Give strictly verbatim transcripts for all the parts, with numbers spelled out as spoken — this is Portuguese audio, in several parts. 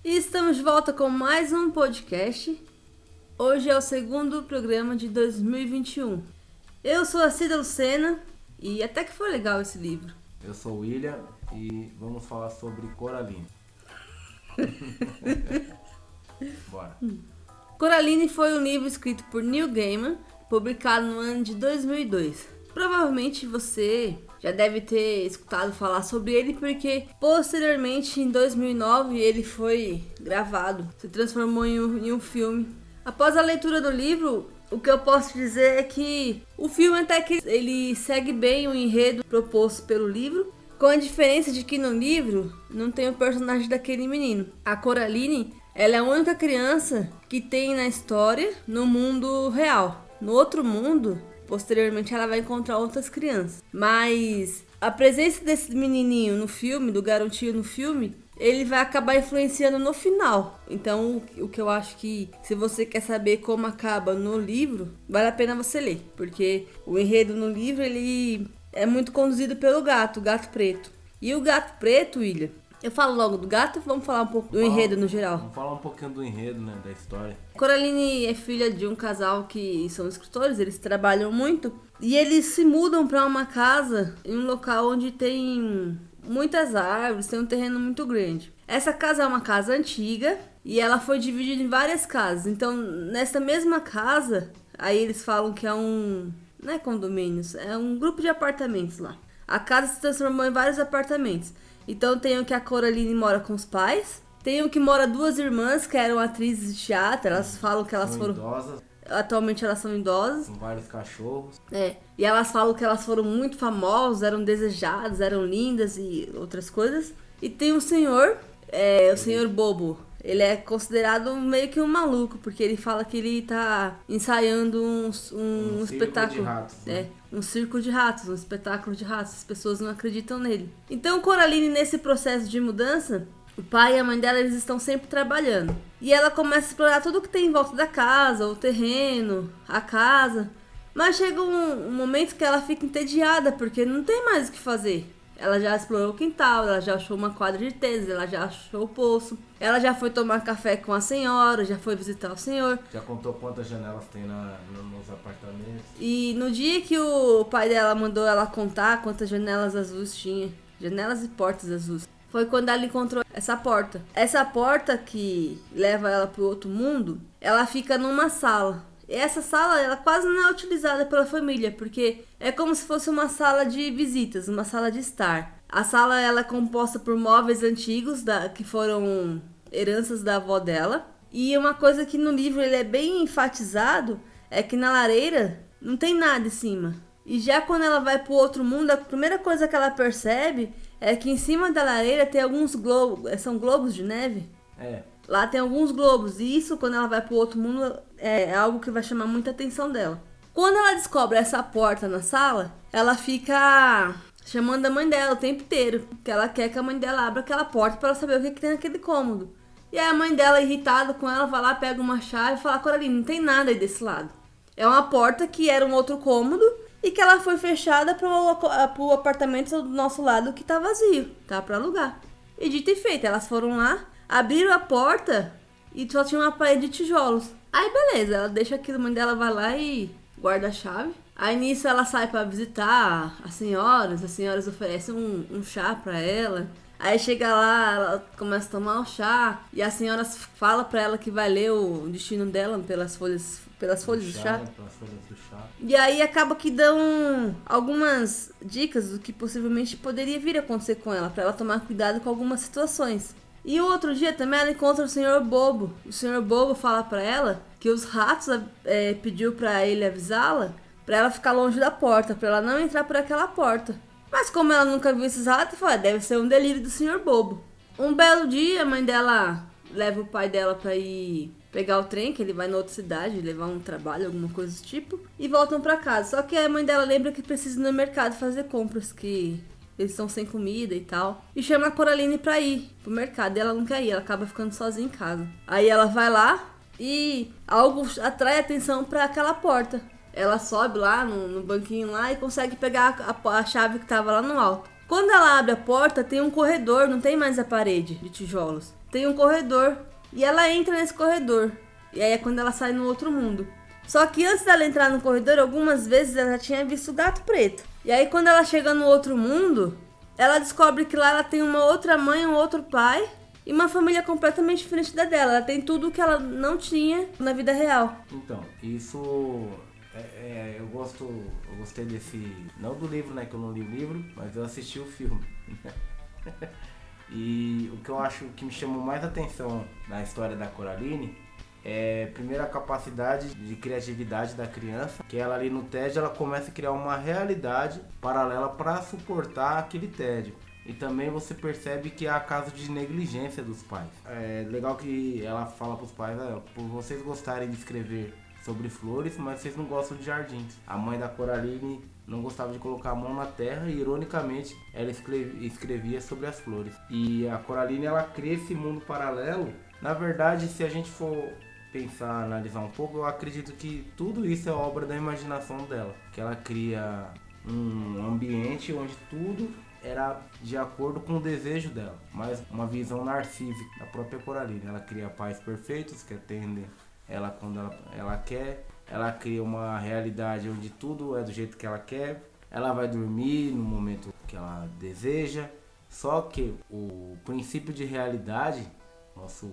E estamos de volta com mais um podcast. Hoje é o segundo programa de dois mil e vinte e um. Eu sou a Cida Lucena e até que foi legal esse livro. Eu sou o William e vamos falar sobre Coraline. Bora. Coraline foi um livro escrito por Neil Gaiman, publicado no ano de dois mil e dois. Provavelmente você já deve ter escutado falar sobre ele, porque posteriormente, em dois mil e nove, ele foi gravado, se transformou em um, em um filme. Após a leitura do livro, o que eu posso dizer é que o filme até que ele segue bem o enredo proposto pelo livro, com a diferença de que no livro não tem o personagem daquele menino. A Coraline, ela é a única criança que tem na história no mundo real. No outro mundo, posteriormente ela vai encontrar outras crianças. Mas a presença desse menininho no filme, do garotinho no filme, ele vai acabar influenciando no final. Então, o que eu acho que, se você quer saber como acaba no livro, vale a pena você ler. Porque o enredo no livro, ele é muito conduzido pelo gato, o gato preto. E o gato preto, William, eu falo logo do gato, vamos falar um pouco do enredo no geral. Vamos falar um pouquinho do enredo, né, da história. Coraline é filha de um casal que são escritores, eles trabalham muito. E eles se mudam para uma casa em um local onde tem muitas árvores, tem um terreno muito grande. Essa casa é uma casa antiga e ela foi dividida em várias casas. Então, nessa mesma casa, aí eles falam que é um... não é condomínios, é um grupo de apartamentos lá. A casa se transformou em vários apartamentos. Então tem o que a Coraline mora com os pais, tem o que mora duas irmãs que eram atrizes de teatro, elas falam que elas são foram... idosas. Atualmente elas são idosas. Com vários cachorros. É, e elas falam que elas foram muito famosas, eram desejadas, eram lindas e outras coisas. E tem um senhor, é, o senhor Bobo. Ele é considerado meio que um maluco, porque ele fala que ele tá ensaiando um, um, Um espetáculo. circo de ratos, né? É, um circo de ratos, um espetáculo de ratos. As pessoas não acreditam nele. Então, Coraline, nesse processo de mudança, o pai e a mãe dela, eles estão sempre trabalhando. E ela começa a explorar tudo que tem em volta da casa, o terreno, a casa. Mas chega um, um momento que ela fica entediada, porque não tem mais o que fazer. Ela já explorou o quintal, ela já achou uma quadra de tênis, ela já achou o poço. Ela já foi tomar café com a senhora, já foi visitar o senhor. Já contou quantas janelas tem na, nos apartamentos. E no dia que o pai dela mandou ela contar quantas janelas azuis tinha, janelas e portas azuis, foi quando ela encontrou essa porta. Essa porta que leva ela pro outro mundo, ela fica numa sala. E essa sala, ela quase não é utilizada pela família, porque é como se fosse uma sala de visitas, uma sala de estar. A sala, ela é composta por móveis antigos, da, que foram heranças da avó dela. E uma coisa que no livro ele é bem enfatizado, é que na lareira não tem nada em cima. E já quando ela vai pro outro mundo, a primeira coisa que ela percebe é que em cima da lareira tem alguns globos, são globos de neve? É. Lá tem alguns globos, e isso, quando ela vai pro outro mundo, é algo que vai chamar muita atenção dela. Quando ela descobre essa porta na sala, ela fica chamando a mãe dela o tempo inteiro, que ela quer que a mãe dela abra aquela porta para ela saber o que, que tem naquele cômodo. E aí a mãe dela, irritada com ela, vai lá, pega uma chave e fala: Coraline, não tem nada aí desse lado. É uma porta que era um outro cômodo e que ela foi fechada pro, pro apartamento do nosso lado que tá vazio, tá para alugar. E dito e feito, elas foram lá, abriram a porta e só tinha uma parede de tijolos. Aí beleza, ela deixa aquilo, a mãe dela vai lá e guarda a chave. Aí nisso ela sai pra visitar as senhoras, as senhoras oferecem um, um chá pra ela. Aí chega lá, ela começa a tomar o chá e as senhoras falam pra ela que vai ler o destino dela pelas folhas, pelas folhas do chá. Né? Pelas folhas do chá. E aí acaba que dão algumas dicas do que possivelmente poderia vir a acontecer com ela, pra ela tomar cuidado com algumas situações. E o outro dia também ela encontra o senhor Bobo. O senhor Bobo fala pra ela que os ratos é, pediu pra ele avisá-la pra ela ficar longe da porta, pra ela não entrar por aquela porta. Mas como ela nunca viu esses ratos, ela falou: deve ser um delírio do senhor Bobo. Um belo dia, a mãe dela leva o pai dela pra ir pegar o trem, que ele vai na outra cidade, levar um trabalho, alguma coisa do tipo, e voltam pra casa. Só que a mãe dela lembra que precisa ir no mercado fazer compras, que eles estão sem comida e tal. E chama a Coraline pra ir pro mercado. E ela não quer ir, ela acaba ficando sozinha em casa. Aí ela vai lá e algo atrai atenção pra aquela porta. Ela sobe lá no, no banquinho lá e consegue pegar a, a chave que tava lá no alto. Quando ela abre a porta, tem um corredor, não tem mais a parede de tijolos. tem um corredor e ela entra nesse corredor. E aí é quando ela sai no outro mundo. Só que antes dela entrar no corredor, algumas vezes ela já tinha visto o gato preto. E aí quando ela chega no outro mundo, ela descobre que lá ela tem uma outra mãe, um outro pai e uma família completamente diferente da dela. Ela tem tudo que ela não tinha na vida real. Então, isso... É, é, eu gosto, eu gostei desse, não do livro, né, que eu não li o livro, mas eu assisti o filme. E o que eu acho que me chamou mais atenção na história da Coraline é, primeiro, a capacidade de criatividade da criança, que ela ali no tédio, ela começa a criar uma realidade paralela para suportar aquele tédio. E também você percebe que há caso de negligência dos pais. É legal que ela fala para os pais, ah, por vocês gostarem de escrever sobre flores, mas vocês não gostam de jardins. A mãe da Coraline não gostava de colocar a mão na terra e, ironicamente, ela escrevia sobre as flores. E a Coraline, ela cria esse mundo paralelo. Na verdade, se a gente for pensar, analisar um pouco, eu acredito que tudo isso é obra da imaginação dela. Que ela cria um ambiente onde tudo era de acordo com o desejo dela, mas uma visão narcísica da própria Coraline. Ela cria pais perfeitos que atendem ela quando ela, ela quer, ela cria uma realidade onde tudo é do jeito que ela quer, ela vai dormir no momento que ela deseja, só que o princípio de realidade, nosso,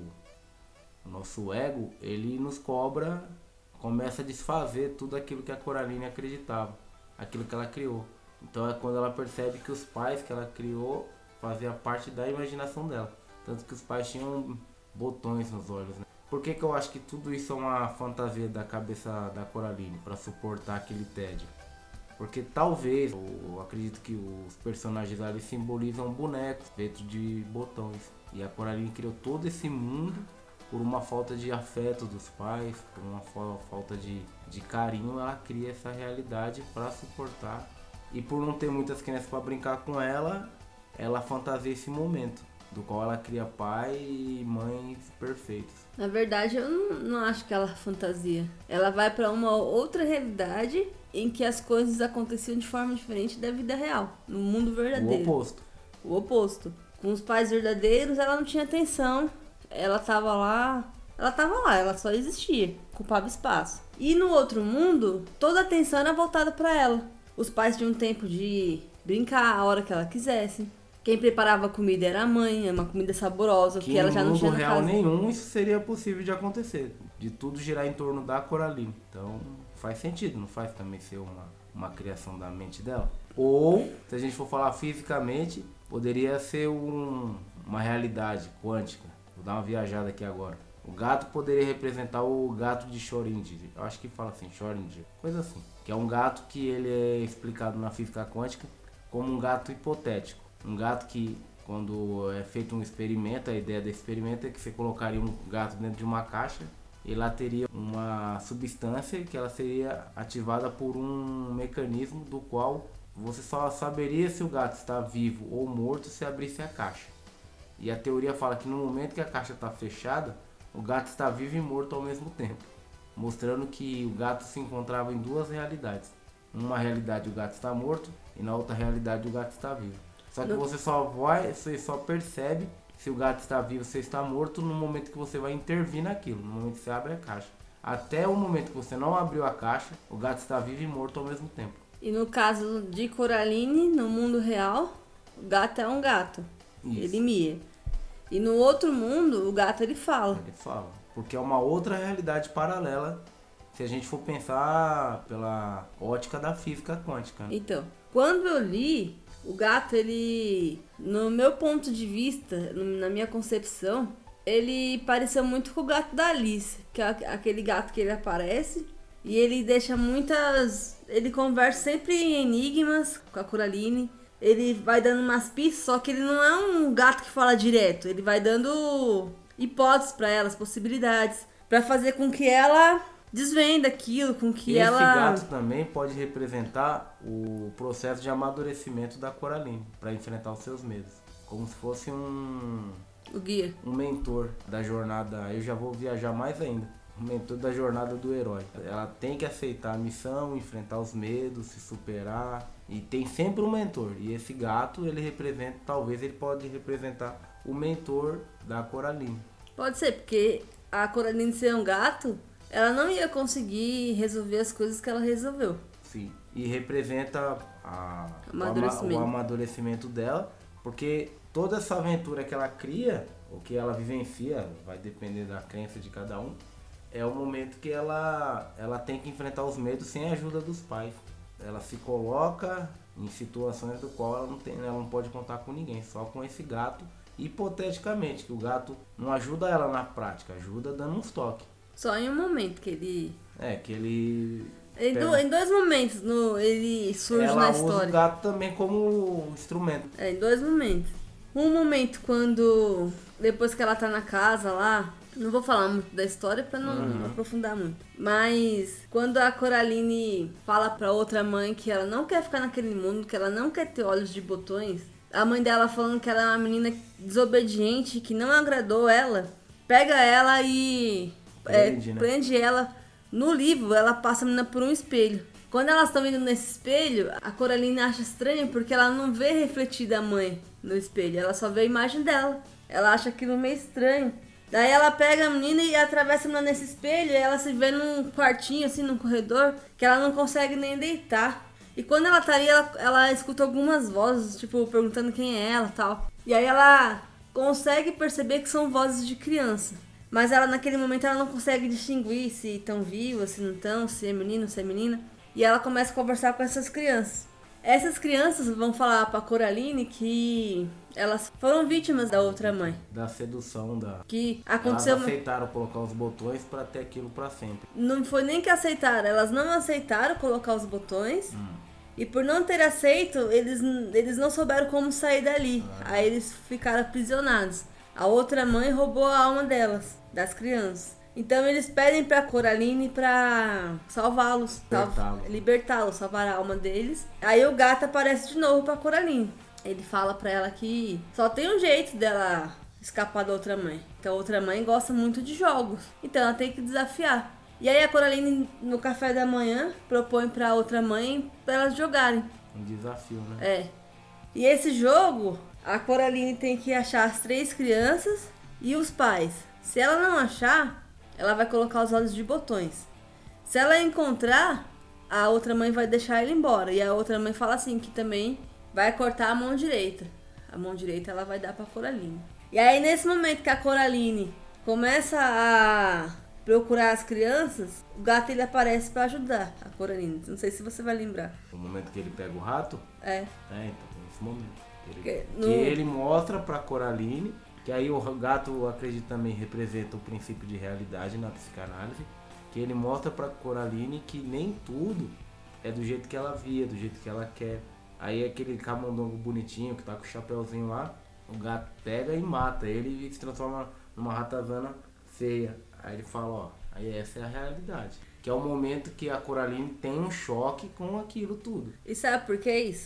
nosso ego, ele nos cobra, começa a desfazer tudo aquilo que a Coraline acreditava, aquilo que ela criou. Então é quando ela percebe que os pais que ela criou faziam parte da imaginação dela, tanto que os pais tinham botões nos olhos, né? Por que que eu acho que tudo isso é uma fantasia da cabeça da Coraline para suportar aquele tédio? Porque talvez, eu acredito que os personagens ali simbolizam bonecos feitos de botões. E a Coraline criou todo esse mundo por uma falta de afeto dos pais, por uma falta de, de carinho, ela cria essa realidade para suportar. E por não ter muitas crianças para brincar com ela, ela fantasia esse momento, do qual ela cria pai e mães perfeitos. Na verdade, eu não, não acho que ela fantasia. Ela vai para uma outra realidade em que as coisas aconteciam de forma diferente da vida real, no mundo verdadeiro. O oposto. O oposto. Com os pais verdadeiros, ela não tinha atenção. Ela tava lá... Ela tava lá, ela só existia. Ocupava espaço. E no outro mundo, toda a atenção era voltada para ela. Os pais tinham tempo de brincar a hora que ela quisesse. Quem preparava a comida era a mãe, é uma comida saborosa, que, que ela já não tinha no na real casa. Nenhum isso seria possível de acontecer, de tudo girar em torno da Coraline. Então faz sentido, não faz também ser uma, uma criação da mente dela? Ou, se a gente for falar fisicamente, poderia ser um, uma realidade quântica. Vou dar uma viajada aqui agora. O gato poderia representar o gato de Schrödinger, eu acho que fala assim, Schrödinger, coisa assim. Que é um gato que ele é explicado na física quântica como um gato hipotético. Um gato que, quando é feito um experimento, a ideia do experimento é que você colocaria um gato dentro de uma caixa e lá teria uma substância que ela seria ativada por um mecanismo do qual você só saberia se o gato está vivo ou morto se abrisse a caixa. E a teoria fala que no momento que a caixa está fechada, o gato está vivo e morto ao mesmo tempo, mostrando que o gato se encontrava em duas realidades. Numa realidade o gato está morto e na outra realidade o gato está vivo. Só que você só vai, você só percebe se o gato está vivo ou se está morto no momento que você vai intervir naquilo, no momento que você abre a caixa. Até o momento que você não abriu a caixa, o gato está vivo e morto ao mesmo tempo. E no caso de Coraline, no mundo real, o gato é um gato. Isso. Ele mia. E no outro mundo, o gato ele fala. Ele fala. Porque é uma outra realidade paralela, se a gente for pensar pela ótica da física quântica. Né? Então, quando eu li, o gato, ele, no meu ponto de vista, na minha concepção, ele pareceu muito com o gato da Alice, que é aquele gato que ele aparece e ele deixa muitas... Ele conversa sempre em enigmas com a Coraline. Ele vai dando umas pistas, só que ele não é um gato que fala direto. Ele vai dando hipóteses para ela, possibilidades, para fazer com que ela desvenda aquilo, com que Esse ela... Esse gato também pode representar o processo de amadurecimento da Coraline, para enfrentar os seus medos. Como se fosse um... O guia. Um mentor da jornada. Eu já vou viajar mais ainda. o mentor da jornada do herói. Ela tem que aceitar a missão, enfrentar os medos, se superar. E tem sempre um mentor. E esse gato, ele representa, talvez ele pode representar o mentor da Coraline. Pode ser, porque a Coraline ser um gato, ela não ia conseguir resolver as coisas que ela resolveu. Sim, e representa a, amadurecimento. o, ama, o amadurecimento dela, porque toda essa aventura que ela cria, o que ela vivencia, vai depender da crença de cada um, é o momento que ela, ela tem que enfrentar os medos sem a ajuda dos pais. Ela se coloca em situações do qual ela não, tem, ela não pode contar com ninguém, só com esse gato, hipoteticamente, que o gato não ajuda ela na prática, ajuda dando uns toques. Só em um momento que ele... É, que ele... Em, do, em dois momentos no, ele surge ela na usa história. O gato também como instrumento. É, em dois momentos. Um momento quando, depois que ela tá na casa lá, não vou falar muito da história pra não, Uhum. não aprofundar muito, mas quando a Coraline fala pra outra mãe que ela não quer ficar naquele mundo, que ela não quer ter olhos de botões, a mãe dela falando que ela é uma menina desobediente, que não agradou ela, pega ela e Prende, é, né? prende ela. No livro, ela passa a menina por um espelho. Quando elas estão indo nesse espelho, a Coraline acha estranho porque ela não vê refletida a mãe no espelho. Ela só vê a imagem dela. Ela acha aquilo meio estranho. Daí ela pega a menina e atravessa a menina nesse espelho e ela se vê num quartinho, assim, num corredor, que ela não consegue nem deitar. E quando ela tá ali, ela, ela escuta algumas vozes, tipo, perguntando quem é ela e tal. E aí ela consegue perceber que são vozes de criança. Mas ela, naquele momento, ela não consegue distinguir se estão vivas, se não estão, se é menino, se é menina. E ela começa a conversar com essas crianças. Essas crianças vão falar pra Coraline que elas foram vítimas da outra mãe. Da sedução, da... Que aconteceu... Elas aceitaram colocar os botões pra ter aquilo pra sempre. Não foi nem que aceitaram, elas não aceitaram colocar os botões. Hum. E por não ter aceito, eles, eles não souberam como sair dali. Ah. Aí eles ficaram aprisionados. A outra mãe roubou a alma delas, das crianças. Então eles pedem pra Coraline pra salvá-los, Libertá-los. libertá-los, salvar a alma deles. Aí o gato aparece de novo pra Coraline. Ele fala pra ela que só tem um jeito dela escapar da outra mãe. Que a outra mãe gosta muito de jogos. Então ela tem que desafiar. E aí a Coraline, no café da manhã, propõe pra outra mãe pra elas jogarem. Um desafio, né? É. E esse jogo, a Coraline tem que achar as três crianças e os pais. Se ela não achar, ela vai colocar os olhos de botões. Se ela encontrar, a outra mãe vai deixar ele embora. E a outra mãe fala assim, que também vai cortar a mão direita. A mão direita ela vai dar pra Coraline. E aí nesse momento que a Coraline começa a procurar as crianças, o gato ele aparece pra ajudar a Coraline. Não sei se você vai lembrar. O momento que ele pega o rato? É. É, então tem esse momento. Ele, Que que no- ele mostra pra Coraline, que aí o gato, eu acredito, também representa o princípio de realidade na psicanálise, que ele mostra pra Coraline que nem tudo é do jeito que ela via, do jeito que ela quer. Aí aquele camundongo bonitinho que tá com o chapéuzinho lá, o gato pega e mata ele e se transforma numa ratazana feia. Aí ele fala, ó, aí essa é a realidade. Que é o momento que a Coraline tem um choque com aquilo tudo. E sabe por que isso?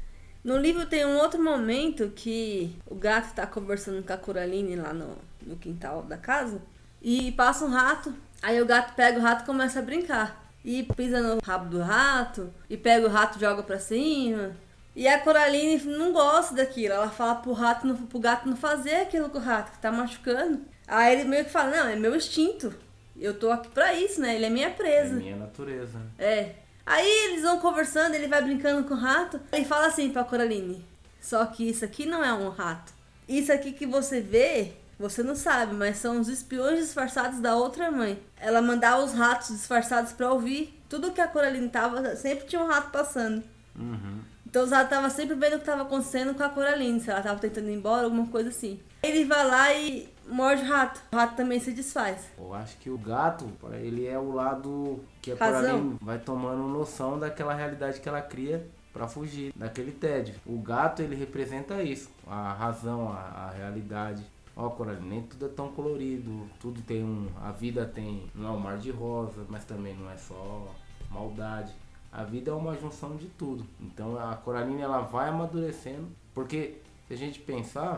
No livro tem um outro momento que o gato tá conversando com a Coraline lá no, no quintal da casa e passa um rato. Aí o gato pega o rato e começa a brincar. E pisa no rabo do rato, e pega o rato e joga pra cima. E a Coraline não gosta daquilo. Ela fala pro, rato, não- pro gato não fazer aquilo com o rato, que tá machucando. Aí ele meio que fala, não, é meu instinto. Eu tô aqui pra isso, né? Ele é minha É presa. minha natureza. É. Aí eles vão conversando, ele vai brincando com o rato. Ele fala assim pra Coraline: só que isso aqui não é um rato. Isso aqui que você vê, você não sabe, mas são os espiões disfarçados da outra mãe. Ela mandava os ratos disfarçados pra ouvir. Tudo que a Coraline tava, sempre tinha um rato passando. Uhum. Então os ratos estavam sempre vendo o que estava acontecendo com a Coraline, se ela tava tentando ir embora, alguma coisa assim. Ele vai lá e morde o rato. O rato também se desfaz. Eu acho que o gato, ele é o lado que a Razão. Coraline vai tomando noção daquela realidade que ela cria pra fugir daquele tédio. O gato, ele representa isso, a razão, a, a realidade. Ó, Coraline, nem tudo é tão colorido, tudo tem um... A vida tem... Não é um mar de rosa, mas também não é só maldade. A vida é uma junção de tudo. Então a Coraline, ela vai amadurecendo, porque se a gente pensar,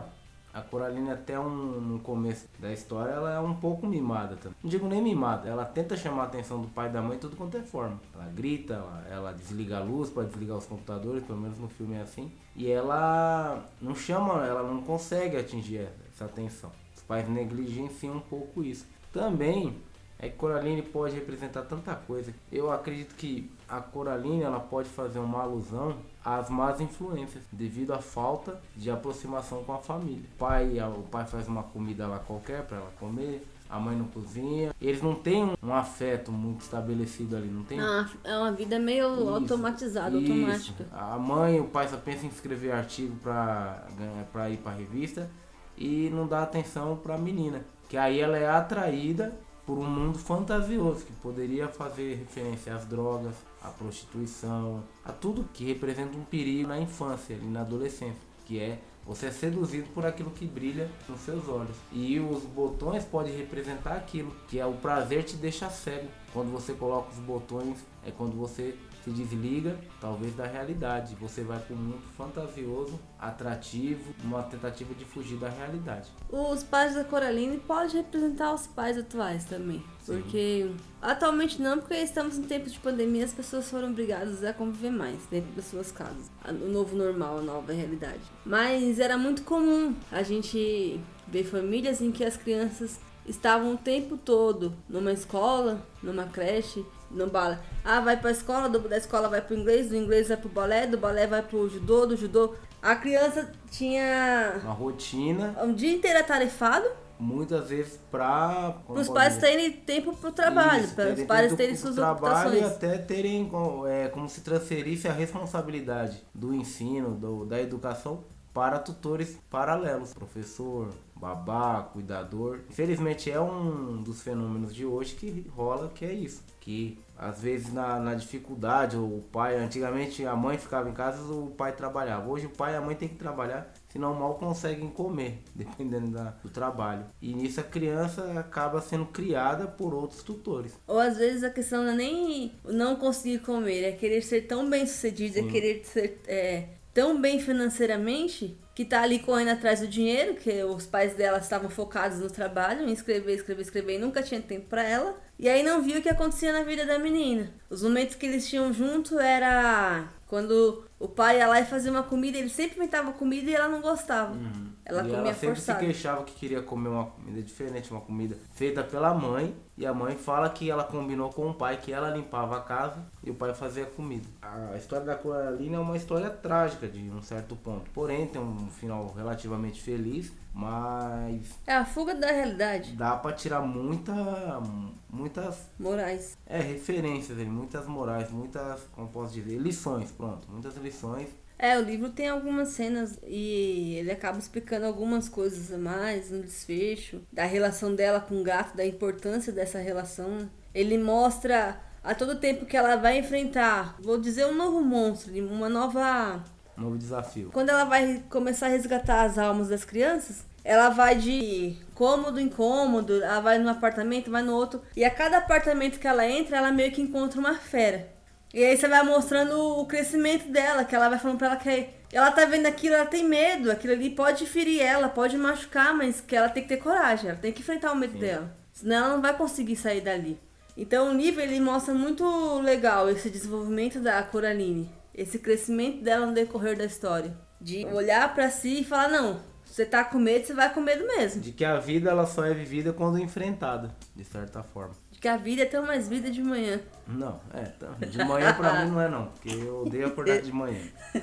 A Coraline até um, no começo da história, ela é um pouco mimada também. Não digo nem mimada, ela tenta chamar a atenção do pai e da mãe de tudo quanto é forma. Ela grita, ela, ela desliga a luz para desligar os computadores, pelo menos no filme é assim. E ela não chama, ela não consegue atingir essa atenção. Os pais negligenciam um pouco isso. Também é que Coraline pode representar tanta coisa. Eu acredito que a Coraline ela pode fazer uma alusão às más influências, devido à falta de aproximação com a família. O pai, o pai faz uma comida lá qualquer para ela comer, a mãe não cozinha. Eles não têm um afeto muito estabelecido ali, não tem? Ah, é uma vida meio isso, automatizada, isso. automática. A mãe, o pai só pensa em escrever artigo para para ir para a revista e não dá atenção para a menina, que aí ela é atraída por um mundo fantasioso que poderia fazer referência às drogas, à prostituição, a tudo que representa um perigo na infância e na adolescência, que é você é seduzido por aquilo que brilha nos seus olhos. E os botões podem representar aquilo, que é o prazer te deixa cego. Quando você coloca os botões, é quando você se desliga, talvez, da realidade. Você vai para um mundo fantasioso, atrativo, uma tentativa de fugir da realidade. Os pais da Coraline podem representar os pais atuais também. Sim. Porque atualmente não, porque estamos em tempos de pandemia, as pessoas foram obrigadas a conviver mais dentro das suas casas. O novo normal, a nova realidade. Mas era muito comum a gente ver famílias em que as crianças estavam o tempo todo numa escola, numa creche, no balé. Ah, vai pra escola, do, da escola vai pro inglês, do inglês vai pro balé, do balé vai pro judô, do judô. A criança tinha uma rotina, um dia inteiro atarefado. Muitas vezes para os pais terem tempo pro trabalho, para os pais terem suas trabalho ocupações. E até terem é, como se transferisse a responsabilidade do ensino, do, da educação para tutores paralelos, professor, babá, cuidador. Infelizmente é um dos fenômenos de hoje que rola, que é isso. Que às vezes na, na dificuldade, o pai, antigamente a mãe ficava em casa, o pai trabalhava. Hoje o pai e a mãe tem que trabalhar, senão mal conseguem comer, dependendo da, do trabalho. E nisso a criança acaba sendo criada por outros tutores. Ou às vezes a questão não é nem não conseguir comer, é querer ser tão bem sucedido, é querer ser é, tão bem financeiramente, que tá ali correndo atrás do dinheiro, que os pais dela estavam focados no trabalho, em escrever, escrever, escrever, e nunca tinha tempo pra ela. E aí não viu o que acontecia na vida da menina. Os momentos que eles tinham junto era quando o pai ia lá e fazia uma comida, ele sempre inventava comida e ela não gostava. Uhum. Ela e comia ela sempre forçada. se queixava que queria comer uma comida diferente, uma comida feita pela mãe. E a mãe fala que ela combinou com o pai, que ela limpava a casa e o pai fazia comida. A história da Coraline é uma história trágica de um certo ponto. Porém, tem um final relativamente feliz, mas... é a fuga da realidade. Dá pra tirar muita, muitas... morais. É, referências, muitas morais, muitas, como posso dizer, lições, pronto. Muitas lições. É, o livro tem algumas cenas e ele acaba explicando algumas coisas a mais no desfecho, da relação dela com o gato, da importância dessa relação. Ele mostra a todo tempo que ela vai enfrentar, vou dizer, um novo monstro, uma nova... novo desafio. Quando ela vai começar a resgatar as almas das crianças, ela vai de cômodo em cômodo, ela vai num apartamento, vai no outro, e a cada apartamento que ela entra, ela meio que encontra uma fera. E aí você vai mostrando o crescimento dela, que ela vai falando pra ela que ela tá vendo aquilo, ela tem medo, aquilo ali pode ferir ela, pode machucar, mas que ela tem que ter coragem, ela tem que enfrentar o medo Sim. dela, senão ela não vai conseguir sair dali. Então o livro ele mostra muito legal esse desenvolvimento da Coraline, esse crescimento dela no decorrer da história, de olhar pra si e falar, não, você tá com medo, você vai com medo mesmo. De que a vida ela só é vivida quando enfrentada, de certa forma. Que a vida é tão mais vida de manhã. Não, é, de manhã pra mim não é não, porque eu odeio acordar de manhã.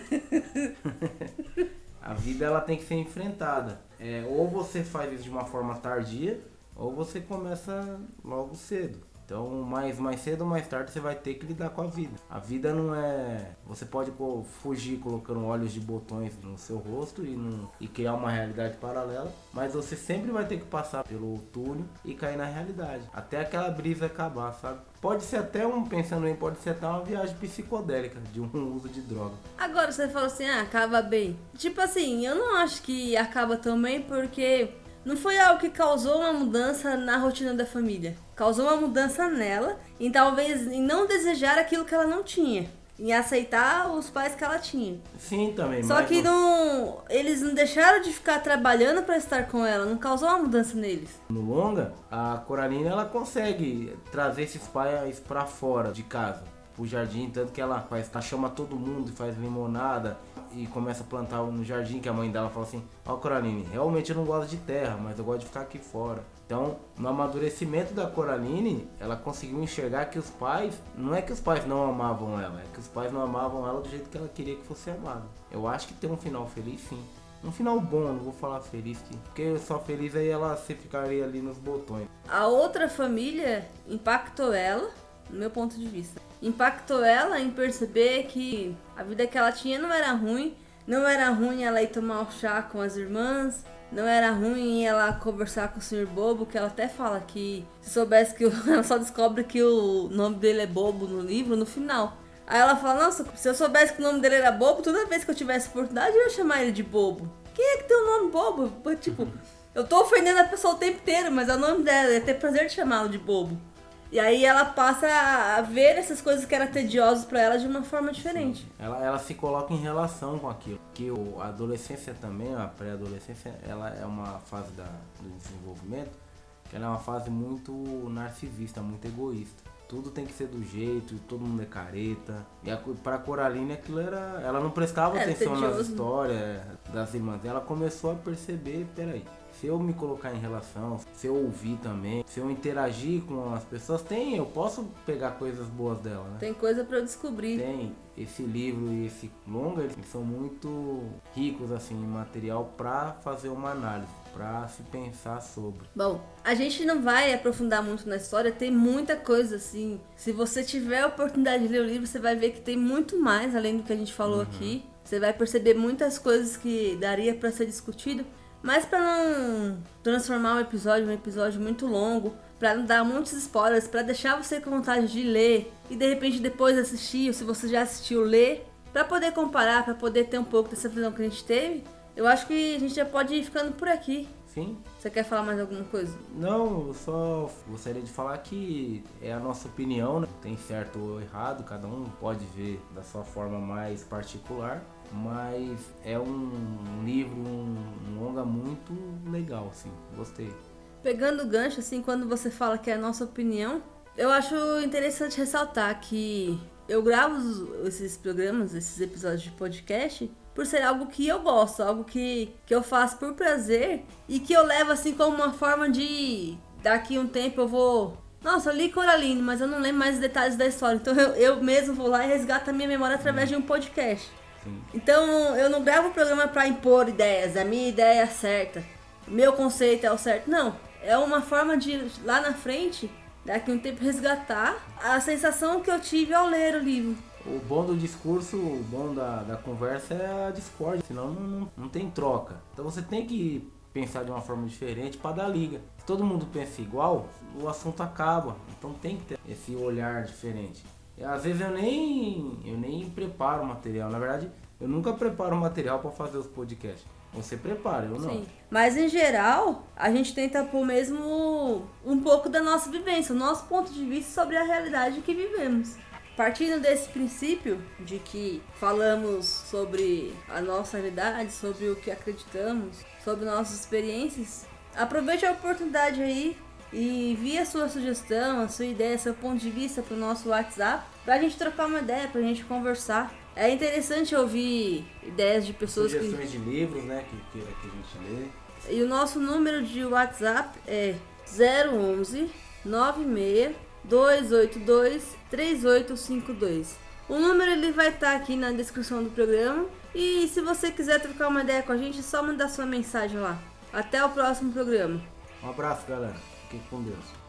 A vida ela tem que ser enfrentada. É, ou você faz isso de uma forma tardia, ou você começa logo cedo. Então, mais, mais cedo ou mais tarde você vai ter que lidar com a vida. A vida não é... Você pode fugir colocando olhos de botões no seu rosto e, não, e criar uma realidade paralela, mas você sempre vai ter que passar pelo túnel e cair na realidade. Até aquela brisa acabar, sabe? Pode ser até um, pensando em, pode ser até uma viagem psicodélica de um uso de droga. Agora você fala assim, ah, acaba bem. Tipo assim, eu não acho que acaba tão bem porque... não foi algo que causou uma mudança na rotina da família. Causou uma mudança nela, em talvez em não desejar aquilo que ela não tinha. em aceitar os pais que ela tinha. Sim, também. Só que não, eles não deixaram de ficar trabalhando pra estar com ela, não causou uma mudança neles. No longa, a Coraline ela consegue trazer esses pais pra fora de casa, pro jardim, tanto que ela faz, ela chama todo mundo e faz limonada e começa a plantar no jardim, que a mãe dela fala assim: ó, Coraline, realmente eu não gosto de terra, mas eu gosto de ficar aqui fora. Então, no amadurecimento da Coraline, ela conseguiu enxergar que os pais, não é que os pais não amavam ela, é que os pais não amavam ela do jeito que ela queria que fosse amada. Eu acho que tem um final feliz, sim. Um final bom, não vou falar feliz, porque só feliz aí ela se ficaria ali nos botões. A outra família impactou ela, no meu ponto de vista. Impactou ela em perceber que a vida que ela tinha não era ruim, não era ruim ela ir tomar um chá com as irmãs, não era ruim ela conversar com o senhor Bobo, que ela até fala que se soubesse que o, ela só descobre que o nome dele é Bobo no livro, no final. Aí ela fala: nossa, se eu soubesse que o nome dele era Bobo, toda vez que eu tivesse oportunidade eu ia chamar ele de Bobo. Quem é que tem o nome Bobo? Tipo, eu tô ofendendo a pessoa o tempo inteiro, mas é o nome dela, eu ia ter prazer de chamá-lo de Bobo. E aí ela passa a ver essas coisas que eram tediosas pra ela de uma forma diferente. Ela, ela se coloca em relação com aquilo. Que o, a adolescência também, a pré-adolescência, ela é uma fase da, do desenvolvimento, que ela é uma fase muito narcisista, muito egoísta. Tudo tem que ser do jeito, todo mundo é careta. E a, pra Coraline aquilo era... Ela não prestava era atenção tedioso. nas histórias das irmãs. Ela começou a perceber, peraí, se eu me colocar em relação, se eu ouvir também, se eu interagir com as pessoas, tem, eu posso pegar coisas boas dela, né? Tem coisa pra eu descobrir. Tem. Esse livro e esse longa, eles são muito ricos assim em material pra fazer uma análise, pra se pensar sobre. Bom, a gente não vai aprofundar muito na história, tem muita coisa assim. Se você tiver a oportunidade de ler o livro, você vai ver que tem muito mais além do que a gente falou uhum. aqui. Você vai perceber muitas coisas que daria pra ser discutido. Mas para não transformar o episódio em um episódio muito longo, para não dar muitos spoilers, para deixar você com vontade de ler e de repente depois assistir, ou se você já assistiu, ler, para poder comparar, para poder ter um pouco dessa visão que a gente teve, eu acho que a gente já pode ir ficando por aqui. Sim. Você quer falar mais alguma coisa? Não, eu só gostaria de falar que é a nossa opinião, né? Tem certo ou errado, cada um pode ver da sua forma mais particular. Mas é um livro, um, um longa muito legal, assim, gostei. Pegando o gancho, assim, quando você fala que é a nossa opinião, eu acho interessante ressaltar que eu gravo esses programas, esses episódios de podcast, por ser algo que eu gosto, algo que, que eu faço por prazer e que eu levo, assim, como uma forma de... Daqui um tempo eu vou... Nossa, eu li Coraline, mas eu não lembro mais os detalhes da história, então eu, eu mesmo vou lá e resgato a minha memória através hum. de um podcast. Sim. Então eu não gravo o programa para impor ideias, a minha ideia é certa, meu conceito é o certo, não, é uma forma de lá na frente, daqui a um tempo, resgatar a sensação que eu tive ao ler o livro. O bom do discurso, o bom da, da conversa é a discórdia, senão não, não, não tem troca. Então você tem que pensar de uma forma diferente para dar liga. Se todo mundo pensa igual, o assunto acaba, então tem que ter esse olhar diferente. Às vezes eu nem, eu nem preparo o material. Na verdade, eu nunca preparo o material para fazer os podcasts. Você prepara, eu não. Sim. Mas em geral, a gente tenta pôr mesmo um pouco da nossa vivência, o nosso ponto de vista sobre a realidade que vivemos. Partindo desse princípio de que falamos sobre a nossa realidade, sobre o que acreditamos, sobre nossas experiências, aproveite a oportunidade aí e envie a sua sugestão, a sua ideia, seu ponto de vista pro nosso WhatsApp, pra gente trocar uma ideia, pra gente conversar. É interessante ouvir ideias de pessoas Sugestões que... de livros, né, que queira que a gente lê. E o nosso número de WhatsApp é zero onze, nove seis, dois oito dois, três oito cinco dois. O número ele vai estar aqui na descrição do programa. E se você quiser trocar uma ideia com a gente, é só mandar sua mensagem lá. Até o próximo programa. Um abraço, galera. Fiquem com Deus.